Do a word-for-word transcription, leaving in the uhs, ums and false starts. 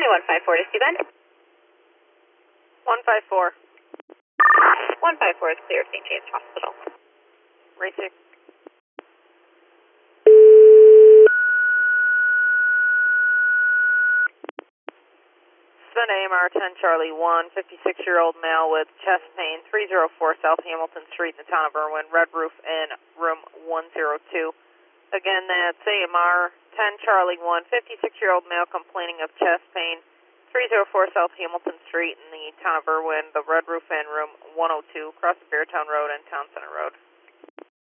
one five four to Steven. one five four. one five four is clear, Saint James Hospital. Racing. Suspend A M R ten Charlie one, fifty-six-year-old male with chest pain, three oh four South Hamilton Street in the town of Irwin, red roof in room one oh two. Again, that's A M R ten Charlie one, fifty-six-year-old male complaining of chest pain, three oh four South Hamilton Street in the town of Irwin, the red roof in room one oh two, across the Beartown Road and Town Center Road.